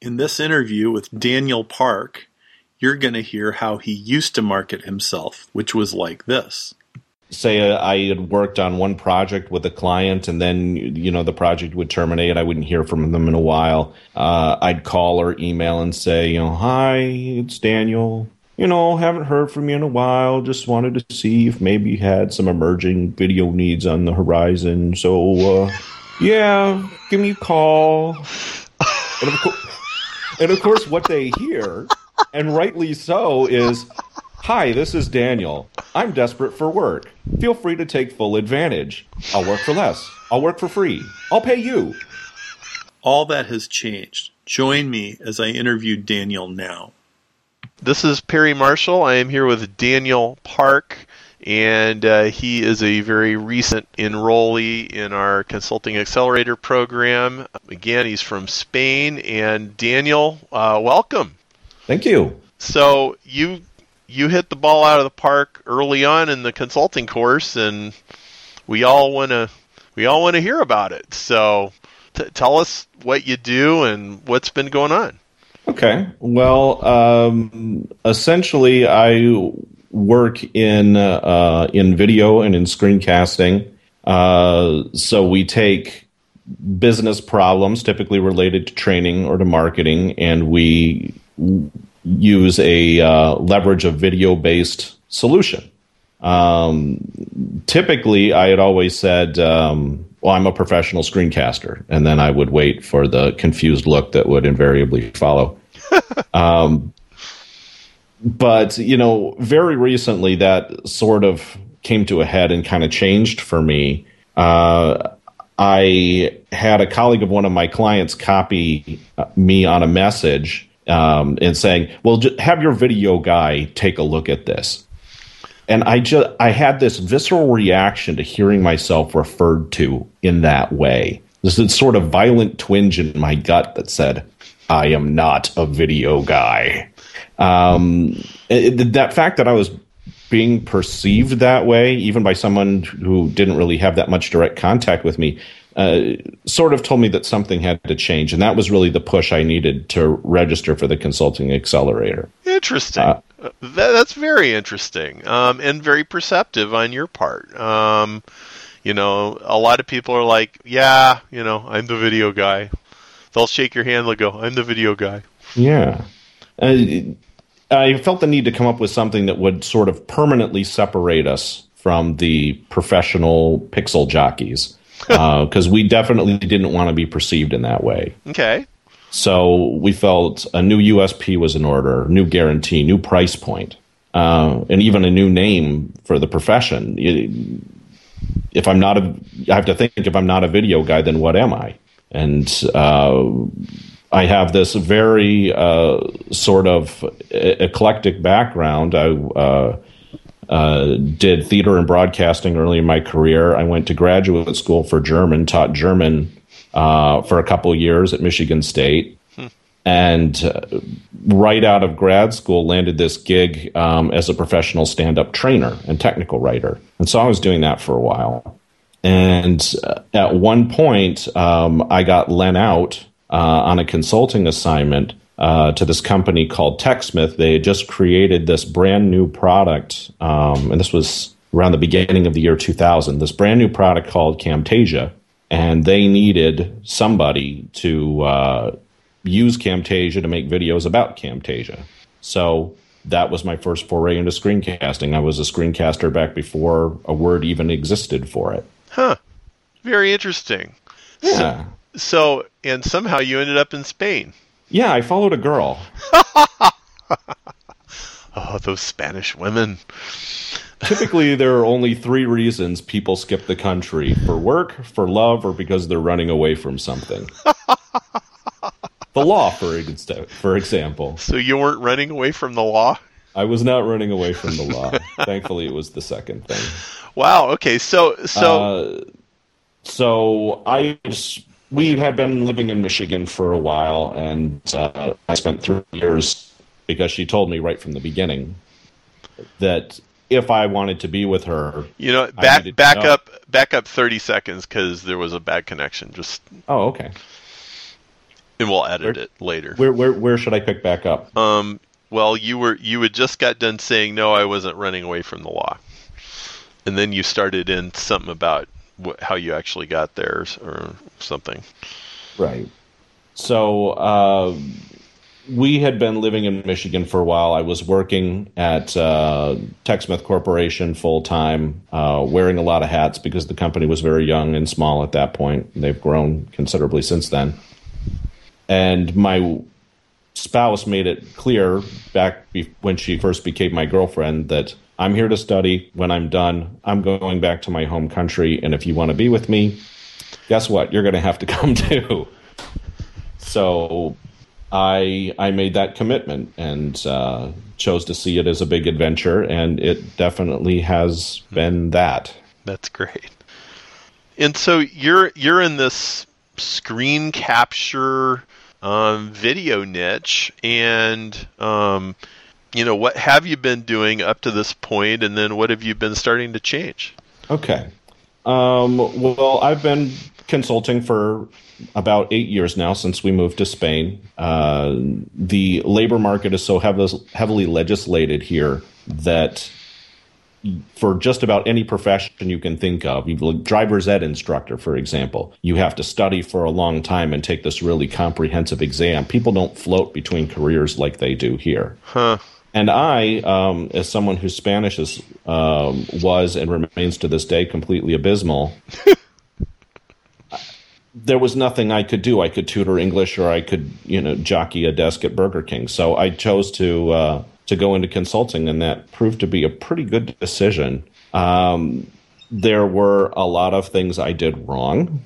In this interview with Daniel Park, you're going to hear how he used to market himself, which was like this. Say I had worked on one project with a client, and then the project would terminate. I wouldn't hear from them in a while. I'd call or email and say, hi, it's Daniel. Haven't heard from you in a while. Just wanted to see if maybe you had some emerging video needs on the horizon. So, yeah, give me a call. And of course, what they hear, and rightly so, is, hi, this is Daniel. I'm desperate for work. Feel free to take full advantage. I'll work for less. I'll work for free. I'll pay you. All that has changed. Join me as I interview Daniel now. This is Perry Marshall. I am here with Daniel Park, and he is a very recent enrollee in our Consulting Accelerator program. Again, he's from Spain. And Daniel, welcome. Thank you. So you hit the ball out of the park early on in the consulting course, and we all want to hear about it. So tell us what you do and what's been going on. Okay. Well, essentially, I work in video and in screencasting. So we take business problems, typically related to training or to marketing, and we use a leverage of video-based solution. Typically, I had always said, well, I'm a professional screencaster, and then I would wait for the confused look that would invariably follow. But, very recently that sort of came to a head and kind of changed for me. I had a colleague of one of my clients copy me on a message and saying, well, just have your video guy take a look at this. And I had this visceral reaction to hearing myself referred to in that way. This sort of violent twinge in my gut that said, I am not a video guy. That fact that I was being perceived that way, even by someone who didn't really have that much direct contact with me, sort of told me that something had to change. And that was really the push I needed to register for the Consulting Accelerator. Interesting. That's very interesting and very perceptive on your part. A lot of people are like, yeah, I'm the video guy. They'll shake your hand, they'll go, I'm the video guy. Yeah. I felt the need to come up with something that would sort of permanently separate us from the professional pixel jockeys, because we definitely didn't want to be perceived in that way. Okay. So we felt a new USP was in order, new guarantee, new price point, and even a new name for the profession. I have to think, if I'm not a video guy, then what am I? And I have this very sort of eclectic background. I did theater and broadcasting early in my career. I went to graduate school for German, taught German for a couple of years at Michigan State. And right out of grad school, landed this gig as a professional stand-up trainer and technical writer. And so I was doing that for a while. And at one point, I got lent out on a consulting assignment to this company called TechSmith. They had just created this brand new product, and this was around the beginning of the year 2000, this brand new product called Camtasia. And they needed somebody to use Camtasia to make videos about Camtasia. So that was my first foray into screencasting. I was a screencaster back before a word even existed for it. Huh. Very interesting. Yeah. So, and somehow you ended up in Spain. Yeah, I followed a girl. Oh, those Spanish women. Typically, there are only 3 reasons people skip the country: for work, for love, or because they're running away from something. The law, for example. So you weren't running away from the law? I was not running away from the law. Thankfully, it was the second thing. Wow. Okay. So we had been living in Michigan for a while, and I spent 3 years because she told me right from the beginning that if I wanted to be with her, back up 30 seconds because there was a bad connection. Oh, okay. And we'll edit it later. Where should I pick back up? Well, you had just got done saying no, I wasn't running away from the law, and then you started in something about how you actually got there or something. Right. So we had been living in Michigan for a while. I was working at TechSmith Corporation full time, wearing a lot of hats because the company was very young and small at that point. They've grown considerably since then. And my spouse made it clear back when she first became my girlfriend that I'm here to study. When I'm done, I'm going back to my home country. And if you want to be with me, guess what? You're going to have to come too. So I made that commitment and chose to see it as a big adventure. And it definitely has been that. That's great. And so you're in this screen capture video niche, and what have you been doing up to this point, and then what have you been starting to change? Okay. Well, I've been consulting for about 8 years now since we moved to Spain. The labor market is so heavily legislated here that for just about any profession you can think of, driver's ed instructor, for example, you have to study for a long time and take this really comprehensive exam. People don't float between careers like they do here. Huh. And I, as someone whose Spanish was and remains to this day completely abysmal, there was nothing I could do. I could tutor English or I could, jockey a desk at Burger King. So I chose to go into consulting, and that proved to be a pretty good decision. There were a lot of things I did wrong.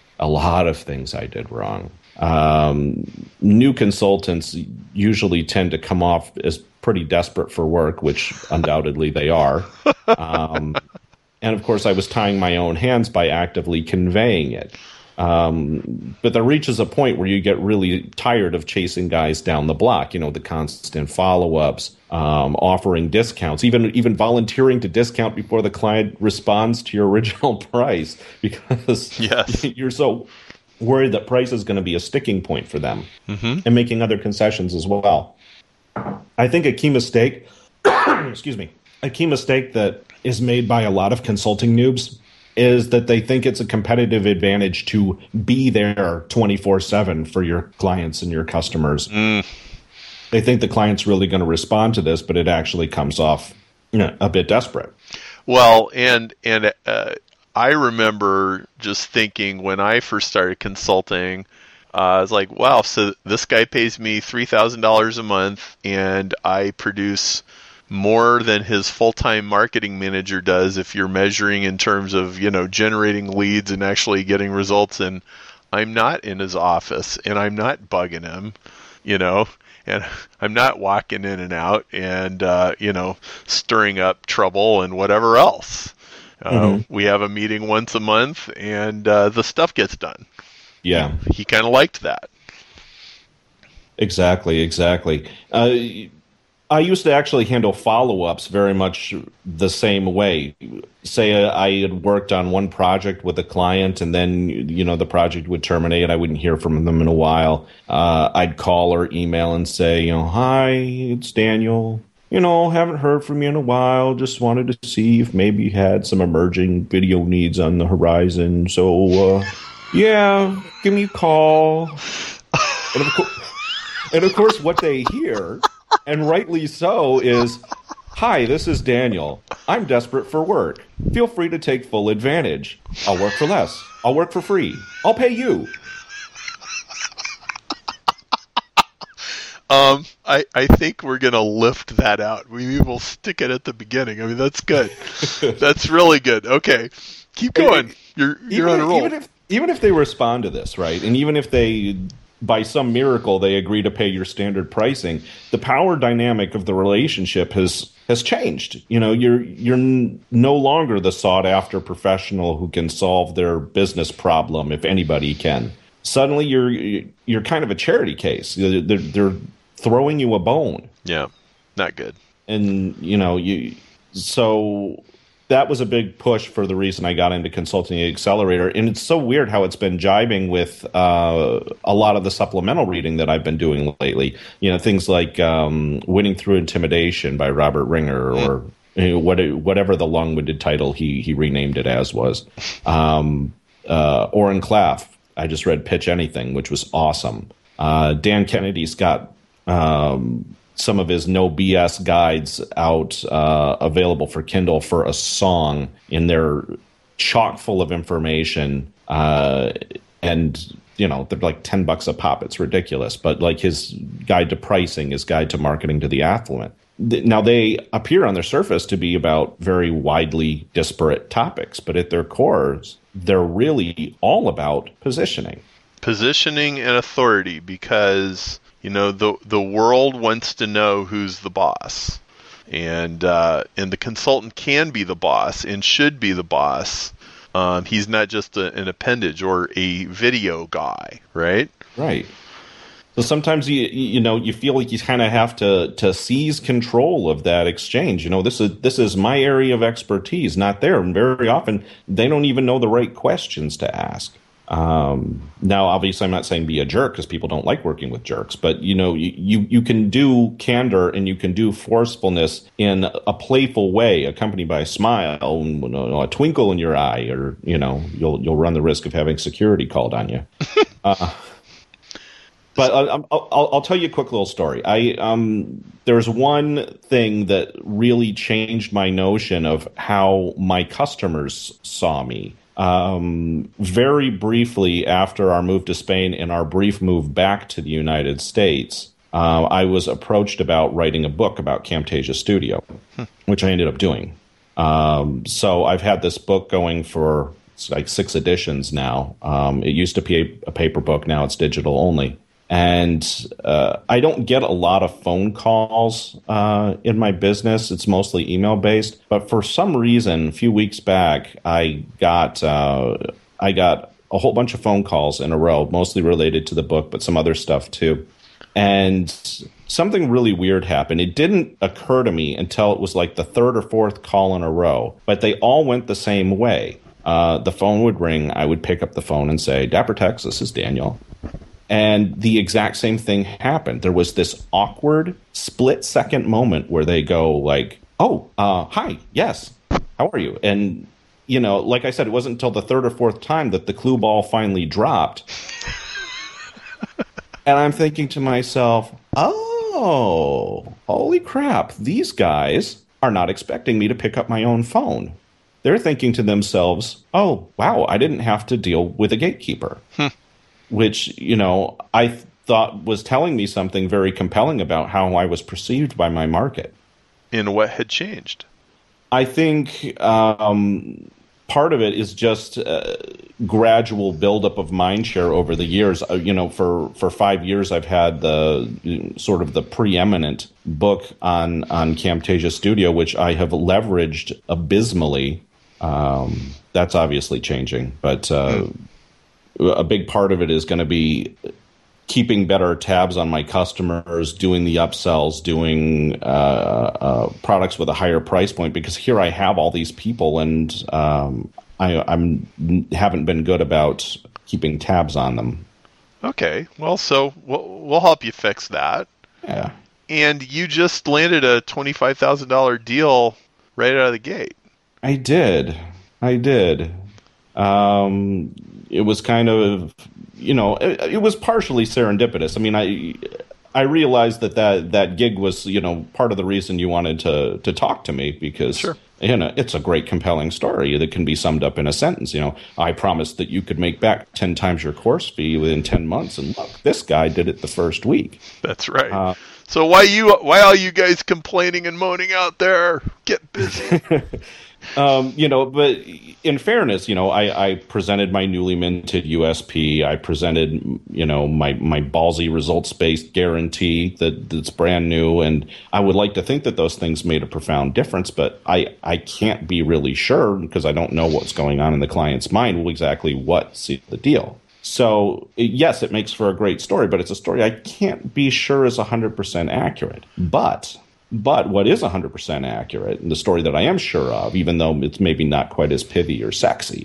New consultants usually tend to come off as pretty desperate for work, which undoubtedly they are. And of course, I was tying my own hands by actively conveying it. But there reaches a point where you get really tired of chasing guys down the block, the constant follow-ups, offering discounts, even volunteering to discount before the client responds to your original price because you're so worried that price is going to be a sticking point for them, and making other concessions as well. I think a key mistake, a key mistake that is made by a lot of consulting noobs is that they think it's a competitive advantage to be there 24/7 for your clients and your customers. They think the client's really going to respond to this, but it actually comes off a bit desperate. Well, and I remember just thinking when I first started consulting, I was like, wow, so this guy pays me $3,000 a month, and I produce more than his full-time marketing manager does if you're measuring in terms of, generating leads and actually getting results. And I'm not in his office, and I'm not bugging him, and I'm not walking in and out and, stirring up trouble and whatever else. We have a meeting once a month, and the stuff gets done. Yeah. He kind of liked that. Exactly. I used to actually handle follow-ups very much the same way. Say I had worked on one project with a client, and then the project would terminate. I wouldn't hear from them in a while. I'd call or email and say, hi, it's Daniel. Haven't heard from you in a while. Just wanted to see if maybe you had some emerging video needs on the horizon. So, give me a call. And of course, what they hear, and rightly so, is, hi, this is Daniel. I'm desperate for work. Feel free to take full advantage. I'll work for less. I'll work for free. I'll pay you. I think we're going to lift that out. We will stick it at the beginning. I mean, that's good. That's really good. Okay. Keep going. You're on a roll. Even if they respond to this, right, and even if they, by some miracle, they agree to pay your standard pricing, the power dynamic of the relationship has changed. You're no longer the sought-after professional who can solve their business problem if anybody can. Suddenly, you're kind of a charity case. They're throwing you a bone. Yeah, not good. And so that was a big push for the reason I got into Consulting Accelerator. And it's so weird how it's been jibing with a lot of the supplemental reading that I've been doing lately. Things like Winning Through Intimidation by Robert Ringer, or whatever the long-winded title he renamed it as was. Oren Klaff, I just read Pitch Anything, which was awesome. Dan Kennedy's got some of his no BS guides out available for Kindle for a song, and they're chock full of information. And they're like $10 a pop. It's ridiculous. But like his guide to pricing, his guide to marketing to the affluent. Now, they appear on their surface to be about very widely disparate topics, but at their cores, they're really all about positioning. Positioning and authority, because the world wants to know who's the boss, and the consultant can be the boss and should be the boss. He's not just an appendage or a video guy, right? Right. So sometimes you feel like you kind of have to seize control of that exchange. This is my area of expertise, not there. And very often they don't even know the right questions to ask. Now, obviously, I'm not saying be a jerk, because people don't like working with jerks. But you can do candor and you can do forcefulness in a playful way, accompanied by a smile, and a twinkle in your eye, or you'll run the risk of having security called on you. But I'll tell you a quick little story. There's one thing that really changed my notion of how my customers saw me. Very briefly after our move to Spain and our brief move back to the United States, I was approached about writing a book about Camtasia Studio, which I ended up doing. So I've had this book going for like 6 editions now. It used to be a paper book. Now it's digital only. And I don't get a lot of phone calls in my business. It's mostly email-based. But for some reason, a few weeks back, I got a whole bunch of phone calls in a row, mostly related to the book, but some other stuff too. And something really weird happened. It didn't occur to me until it was like the 3rd or 4th call in a row. But they all went the same way. The phone would ring. I would pick up the phone and say, "Dapper Tex, this is Daniel." And the exact same thing happened. There was this awkward split-second moment where they go like, "Oh, hi, yes, how are you?" And, like I said, it wasn't until the 3rd or 4th time that the clue ball finally dropped. And I'm thinking to myself, oh, holy crap, these guys are not expecting me to pick up my own phone. They're thinking to themselves, oh, wow, I didn't have to deal with a gatekeeper. Which, I thought was telling me something very compelling about how I was perceived by my market. And what had changed? I think part of it is just gradual buildup of mind share over the years. For 5 years, I've had the sort of the preeminent book on Camtasia Studio, which I have leveraged abysmally. That's obviously changing, but a big part of it is going to be keeping better tabs on my customers, doing the upsells, doing products with a higher price point, because here I have all these people, and I haven't been good about keeping tabs on them. Okay, well, so we'll help you fix that. Yeah. And you just landed a $25,000 deal right out of the gate. I did. It was kind of, it was partially serendipitous. I mean, I realized that gig was, part of the reason you wanted to talk to me, because, sure, it's a great, compelling story that can be summed up in a sentence. I promised that you could make back 10 times your course fee within 10 months. And look, this guy did it the first week. That's right. So why are you guys complaining and moaning out there? Get busy. But in fairness, I presented my newly minted USP. I presented, my ballsy results-based guarantee that's brand new. And I would like to think that those things made a profound difference, but I can't be really sure, because I don't know what's going on in the client's mind, exactly what sealed the deal. So, yes, it makes for a great story, but it's a story I can't be sure is 100% accurate. But But what is 100% accurate, and the story that I am sure of, even though it's maybe not quite as pithy or sexy,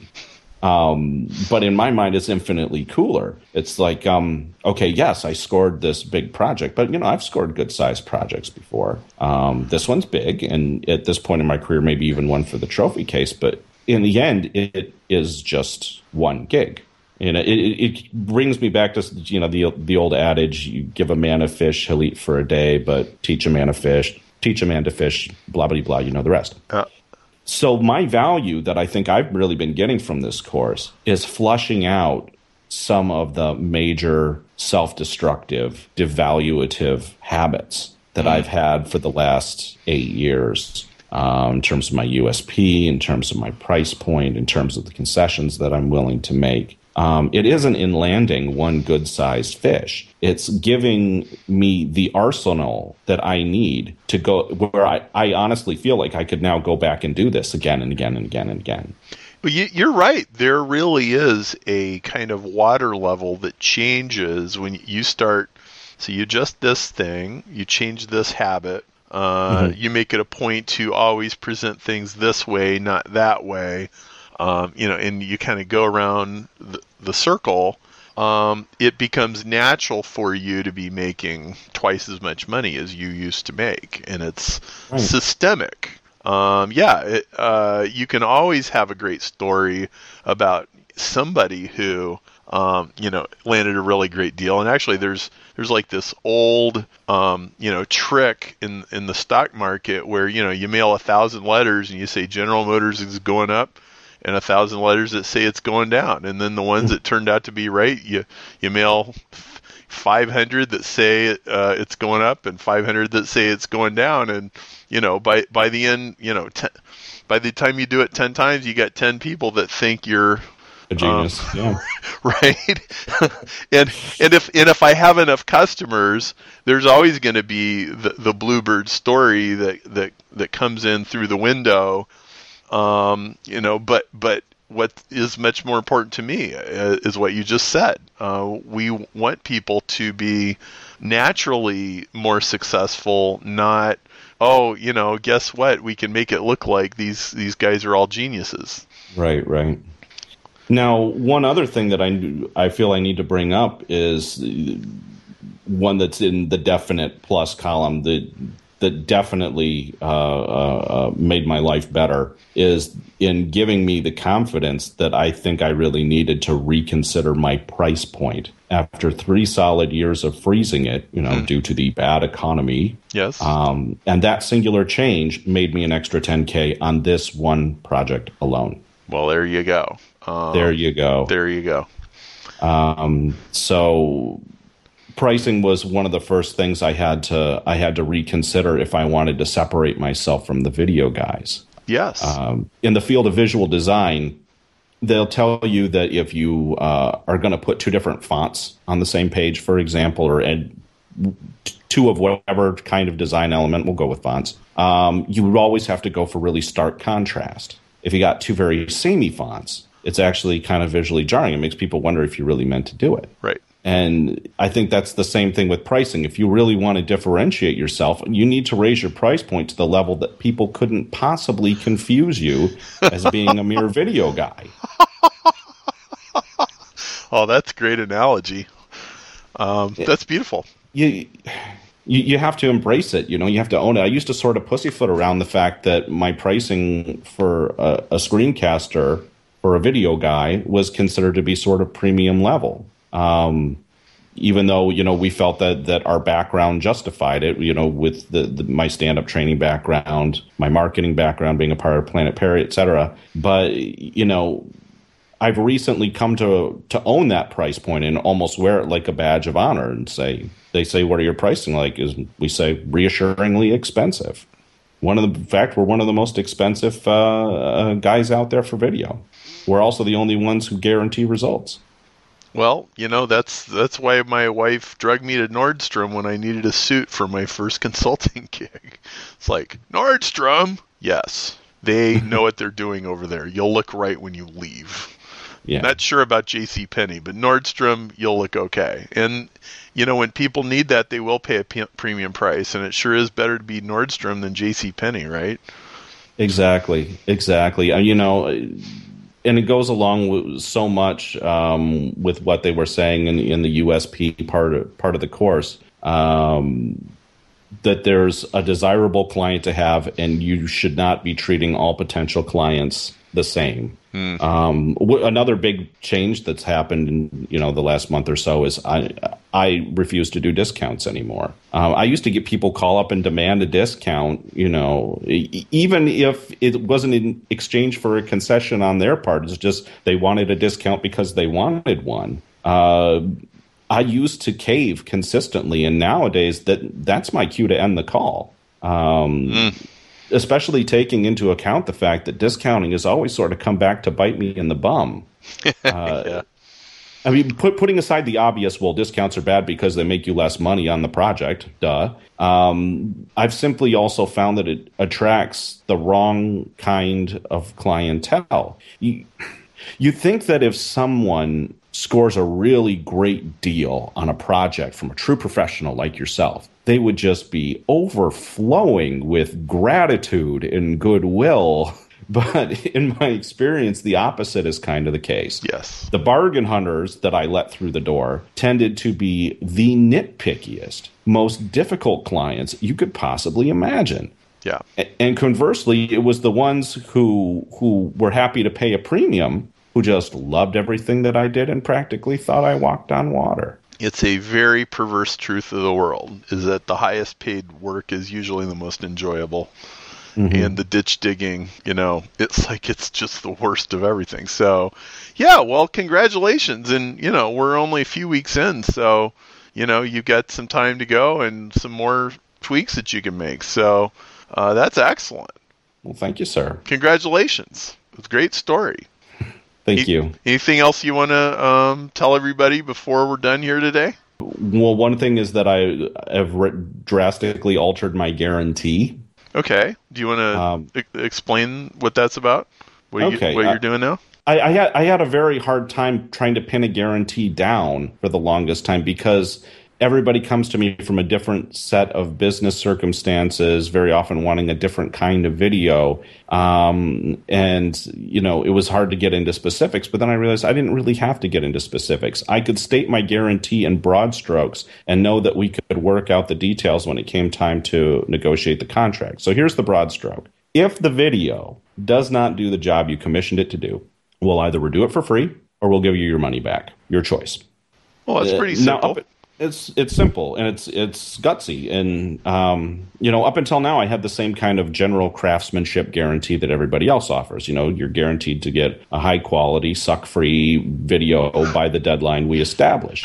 but in my mind, it's infinitely cooler. It's like, okay, yes, I scored this big project, but I've scored good-sized projects before. This one's big, and at this point in my career, maybe even one for the trophy case. But in the end, it is just one gig. It brings me back to the old adage: you give a man a fish, he'll eat for a day, but teach a man to fish, blah blah blah. You know the rest. So my value that I think I've really been getting from this course is flushing out some of the major self-destructive, devaluative habits that I've had for the last 8 years, in terms of my USP, in terms of my price point, in terms of the concessions that I'm willing to make. It isn't in landing one good-sized fish. It's giving me the arsenal that I need to go where I honestly feel like I could now go back and do this again and again and again and again. Well, you're right. There really is a kind of water level that changes when you start. So you adjust this thing, you change this habit, you make it a point to always present things this way, not that way. And you kind of go around the circle, it becomes natural for you to be making twice as much money as you used to make, and it's systemic. You can always have a great story about somebody who, landed a really great deal. And actually, there's like this old, trick in the stock market where, you mail 1,000 letters and you say General Motors is going up, and 1,000 letters that say it's going down. And then the ones that turned out to be right, you mail 500 that say it's going up and 500 that say it's going down. And, by the end, by the time you do it 10 times, you got 10 people that think you're a genius. Right. and if I have enough customers, there's always going to be the bluebird story that comes in through the window. But what is much more important to me is what you just said. We want people to be naturally more successful, not, guess what? We can make it look like these guys are all geniuses. Right. Now, one other thing that I feel I need to bring up is one that's in the definite plus column that definitely made my life better is in giving me the confidence that I think I really needed to reconsider my price point after 3 solid years of freezing it, due to the bad economy. Yes. And that singular change made me an extra $10K on this one project alone. Well, there you go. There you go. So pricing was one of the first things I had to reconsider if I wanted to separate myself from the video guys. Yes. In the field of visual design, they'll tell you that if you are going to put 2 different fonts on the same page, for example, or 2 of whatever kind of design element, we'll go with fonts, you would always have to go for really stark contrast. If you got 2 very samey fonts, it's actually kind of visually jarring. It makes people wonder if you really meant to do it. Right. And I think that's the same thing with pricing. If you really want to differentiate yourself, you need to raise your price point to the level that people couldn't possibly confuse you as being a mere video guy. Oh, that's a great analogy. That's beautiful. You have to embrace it. You have to own it. I used to sort of pussyfoot around the fact that my pricing for a screencaster for a video guy was considered to be sort of premium level. Even though, we felt that our background justified it, with my stand-up training background, my marketing background, being a part of Planet Perry, et cetera. But, I've recently come to own that price point and almost wear it like a badge of honor and they say, what are your pricing like? We say reassuringly expensive. We're one of the most expensive guys out there for video. We're also the only ones who guarantee results. Well, that's why my wife drugged me to Nordstrom when I needed a suit for my first consulting gig. It's like, Nordstrom? Yes. They know what they're doing over there. You'll look right when you leave. Yeah. Not sure about JCPenney, but Nordstrom, you'll look okay. And, when people need that, they will pay a premium price, and it sure is better to be Nordstrom than JCPenney, right? Exactly. And it goes along with so much with what they were saying in the USP part of the course, that there's a desirable client to have, and you should not be treating all potential clients the same. Another big change that's happened in the last month or so is I refuse to do discounts anymore. I used to get people call up and demand a discount, even if it wasn't in exchange for a concession on their part. It's just they wanted a discount because they wanted one. I used to cave consistently, and nowadays that's my cue to end the call. Especially taking into account the fact that discounting has always sort of come back to bite me in the bum. Yeah. I mean, putting aside the obvious, well, discounts are bad because they make you less money on the project, duh. I've simply also found that it attracts the wrong kind of clientele. You think that if someone scores a really great deal on a project from a true professional like yourself, they would just be overflowing with gratitude and goodwill. But in my experience, the opposite is kind of the case. Yes. The bargain hunters that I let through the door tended to be the nitpickiest, most difficult clients you could possibly imagine. Yeah. And conversely, it was the ones who were happy to pay a premium, who just loved everything that I did and practically thought I walked on water. It's a very perverse truth of the world, is that the highest paid work is usually the most enjoyable. Mm-hmm. And the ditch digging, it's like it's just the worst of everything. So, yeah, well, congratulations. And, we're only a few weeks in, so, you've got some time to go and some more tweaks that you can make. So that's excellent. Well, thank you, sir. Congratulations. It's a great story. Thank you. Anything else you want to tell everybody before we're done here today? Well, one thing is that I have drastically altered my guarantee. Okay. Do you want to explain what that's about? What you're doing now? I had a very hard time trying to pin a guarantee down for the longest time because everybody comes to me from a different set of business circumstances, very often wanting a different kind of video. And, it was hard to get into specifics, but then I realized I didn't really have to get into specifics. I could state my guarantee in broad strokes and know that we could work out the details when it came time to negotiate the contract. So here's the broad stroke. If the video does not do the job you commissioned it to do, we'll either redo it for free or we'll give you your money back. Your choice. Well, that's pretty simple. It's simple and it's gutsy, and up until now I had the same kind of general craftsmanship guarantee that everybody else offers. You're guaranteed to get a high quality, suck-free video by the deadline we established.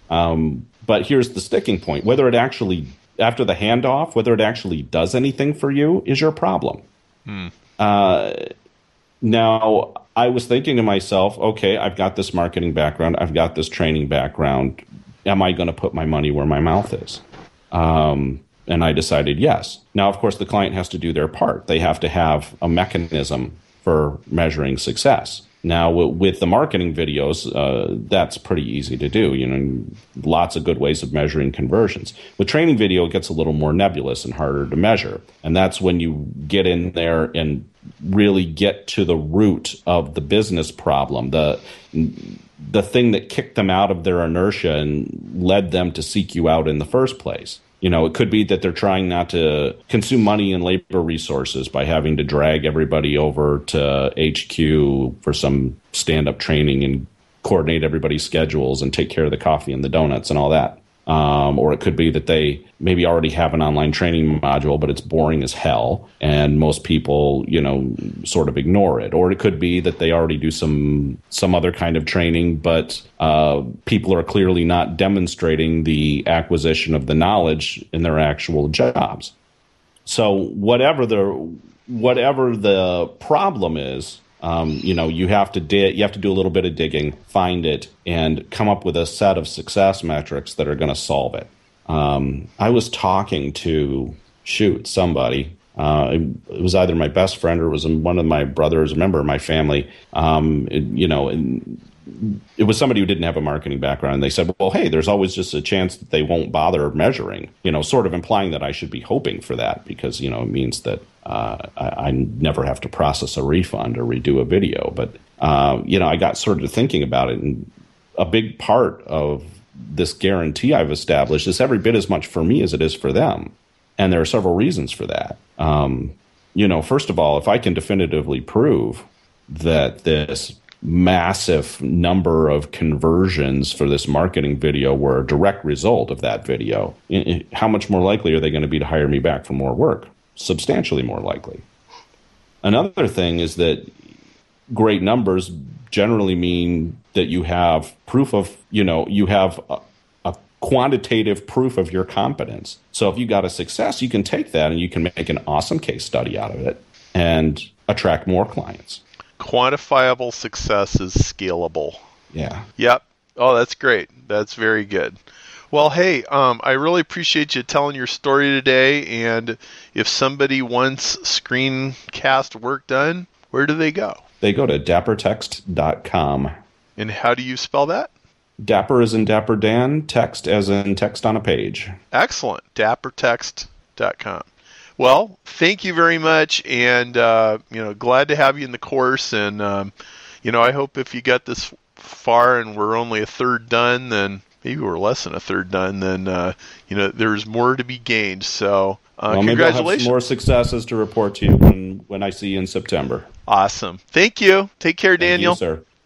But here's the sticking point: whether it actually, after the handoff, whether it actually does anything for you is your problem. Now, I was thinking to myself, okay, I've got this marketing background, I've got this training background. Am I going to put my money where my mouth is? And I decided yes. Now, of course, the client has to do their part. They have to have a mechanism for measuring success. Now, with the marketing videos, that's pretty easy to do. Lots of good ways of measuring conversions. With training video, it gets a little more nebulous and harder to measure. And that's when you get in there and really get to the root of the business problem, the thing that kicked them out of their inertia and led them to seek you out in the first place. It could be that they're trying not to consume money and labor resources by having to drag everybody over to HQ for some stand-up training and coordinate everybody's schedules and take care of the coffee and the donuts and all that. Or it could be that they maybe already have an online training module, but it's boring as hell, and most people, sort of ignore it. Or it could be that they already do some other kind of training, but people are clearly not demonstrating the acquisition of the knowledge in their actual jobs. So whatever the problem is, you have to do a little bit of digging, find it, and come up with a set of success metrics that are going to solve it. I was talking to somebody. It was either my best friend or it was one of my brothers, a member of my family. It was somebody who didn't have a marketing background. And they said, well, hey, there's always just a chance that they won't bother measuring, sort of implying that I should be hoping for that because, it means that I never have to process a refund or redo a video. But, I got sort of thinking about it. And a big part of this guarantee I've established is every bit as much for me as it is for them. And there are several reasons for that. First of all, if I can definitively prove that this massive number of conversions for this marketing video were a direct result of that video, how much more likely are they going to be to hire me back for more work? Substantially more likely. Another thing is that great numbers generally mean that you have proof of, you have a quantitative proof of your competence. So if you got a success, you can take that and you can make an awesome case study out of it and attract more clients. Quantifiable success is scalable. Yeah. Yep. Oh, that's great. That's very good. Well, hey, I really appreciate you telling your story today. And if somebody wants screencast work done, where do they go? They go to dappertext.com. And how do you spell that? Dapper as in Dapper Dan, text as in text on a page. Excellent. Dappertext.com. Well, thank you very much, and glad to have you in the course. And I hope if you got this far and we're only a third done, then maybe we're less than a third done. Then there's more to be gained. So congratulations! Maybe I'll have some more successes to report to you when I see you in September. Awesome. Thank you. Take care, Daniel. Thank you, sir.